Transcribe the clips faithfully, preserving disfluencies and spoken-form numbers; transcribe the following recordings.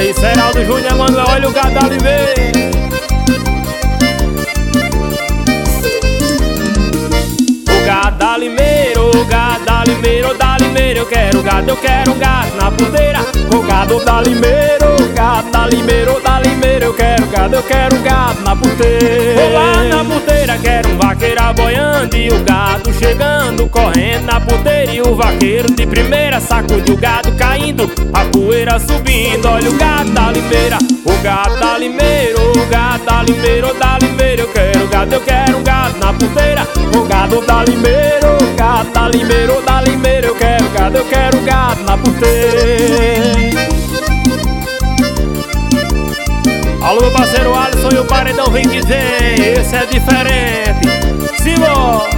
aí, Seraldo Júnior, Manuel, olha o gado da Limeira. O gado da Limeira, o gado da Limeira, o da Limeira, eu quero gado, eu quero gado na puteira. O gado da Limeira, o gado da Limeira, o da Limeira, eu quero gado, eu quero gado na puteira. Vou lá na puteira, quero um vaqueiro aboiando e o gado chegando, correndo na puteira. E o vaqueiro de primeira sacude o gado caindo, a poeira subindo. Olha o gado da Limeira, o gado da Limeira, o gado da Limeira, o da Limeira, eu quero gado, eu quero gado na puteira. O gado da Limeira, o gado da Limeira, o da Limeira, eu quero gado, eu quero gado na puteira. Alô, meu parceiro Alisson e o Paredão vem dizer, esse é diferente. Simbora!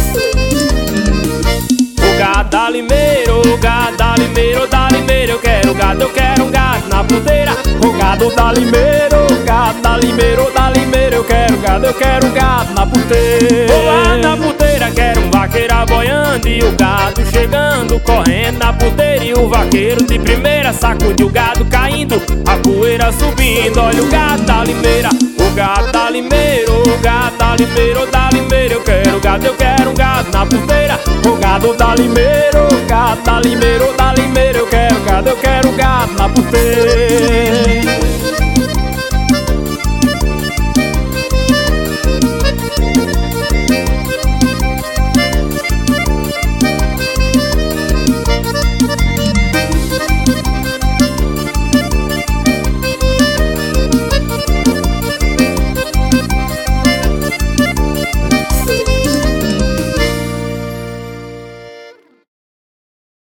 O gado da Limeira, o gado da Limeira, o da Limeira, eu quero gado, eu quero gado na puteira. O gado da Limeira, o gado da Limeira, o da Limeira, eu quero gado, eu quero gado na puteira. Vou lá na puteira, quero um vaqueiro aboiando e o gado chegando, correndo na puteira. E o vaqueiro de primeira sacude o gado caindo, a poeira subindo. Olha o gado da Limeira, o gado da Limeira, o gado da Limeira, o da Limeira, eu quero gado, eu quero gado na puteira. O gado da Limeira, o gado da Limeira, o da Limeira, eu quero gado, eu quero